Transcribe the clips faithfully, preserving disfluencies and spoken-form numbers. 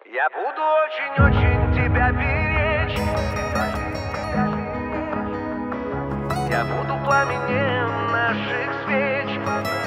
Я буду очень-очень тебя беречь. Я буду пламенем наших свеч.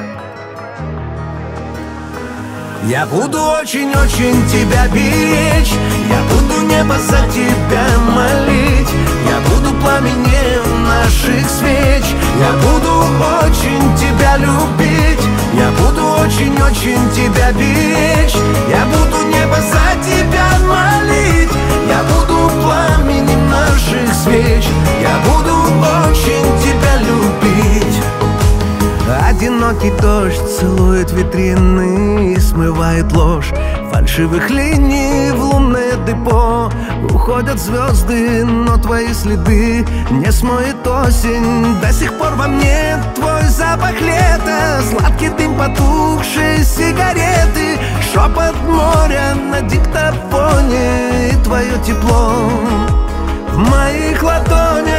Я буду очень-очень тебя беречь. Я буду небо за тебя молить. Я буду пламенем наших свеч. Я буду очень тебя любить. Я буду очень-очень тебя беречь. Я буду небо за тебя молить. Я буду пламенем наших свеч. Я буду очень тебя любить. Одинокий дождь целует витрины и смывает ложь фальшивых линий в лунное депо. Уходят звезды, но твои следы не смоет осень. До сих пор во мне твой запах лета, сладкий дым потухшей сигареты, шепот моря на диктофоне и твое тепло в моих ладонях.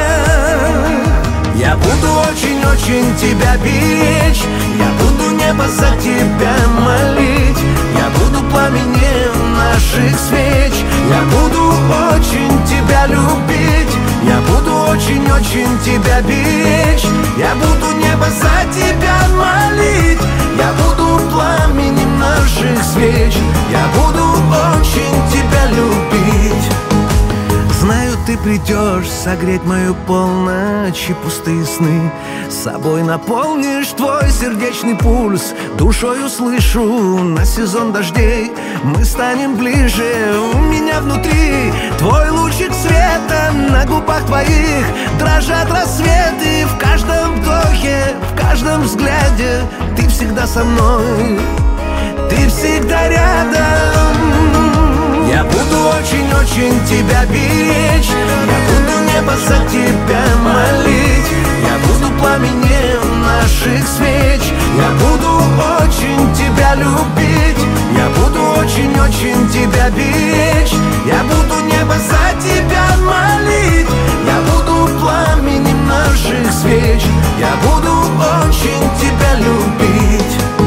Я буду очень-очень тебя беречь. Я буду небо за тебя молить. Я буду пламенем наших свеч. Я буду очень тебя любить. Я буду очень-очень тебя беречь. Я буду небо за тебя молить. Я буду пламенем наших свеч. Я буду очень тебя любить. Знаю, ты придешь согреть мою полночь и пустые сны. С собой наполнишь твой сердечный пульс. Душой услышу на сезон дождей. Мы станем ближе, у меня внутри твой лучик света. На губах твоих дрожат рассветы. В каждом вдохе, в каждом взгляде ты всегда со мной, ты всегда рядом. Я буду очень-очень тебя беречь. Я буду небо за тебя молить. Я буду пламенем наших свеч. Я буду очень тебя любить. Я буду очень-очень тебя беречь. Я буду небо за тебя молить. Я буду пламенем наших свеч. Я буду очень тебя любить.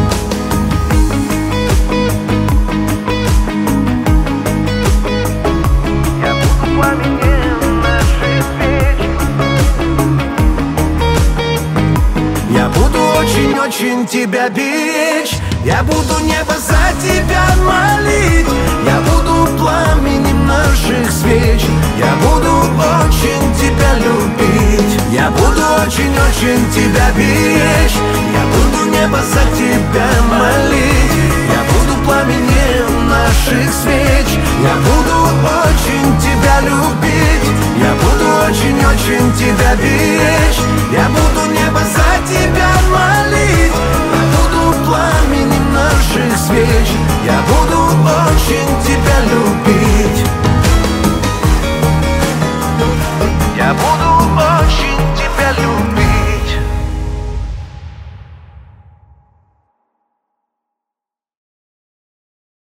Очень тебя беречь. Я буду небо за тебя молить. Я буду пламенем наших свеч. Я буду очень тебя любить. Я буду очень-очень тебя беречь. Я буду небо за тебя молить. Я буду пламенем наших свеч. Я буду очень тебя любить. Я буду очень-очень тебя беречь.